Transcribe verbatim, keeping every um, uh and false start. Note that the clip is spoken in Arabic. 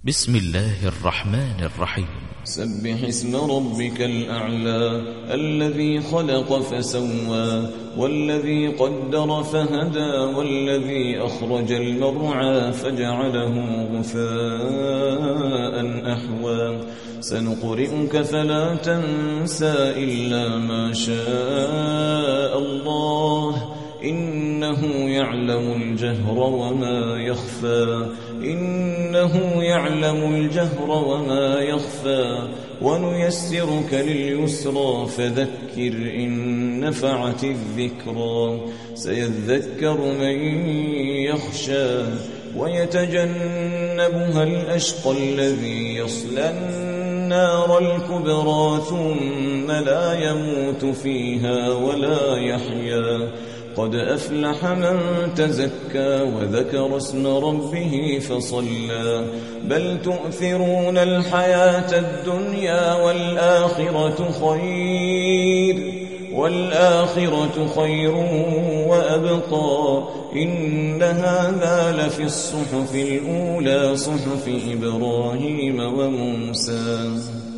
بسم الله الرحمن الرحيم. سبح اسم ربك الأعلى الذي خلق فسوى والذي قدر فهدى والذي أخرج المرعى فجعله غثاء أحوى سنقرئك فلا تنسى إلا ما شاء الله إنه يعلم الجهر وما يخفى إنه يعلم الجهر وما يخفى ونيسرك لليسرى فذكر إن نفعت الذكرى سيذكر من يخشى ويتجنبها الأشقى الذي يصلى النار الكبرى ثم لا يموت فيها ولا يحيا قد أفلح من تزكى وذكر اسم ربه فصلى بل تؤثرون الحياة الدنيا والآخرة خير والآخرة خير وأبقى إن هذا لفي الصحف الأولى صحف إبراهيم وموسى.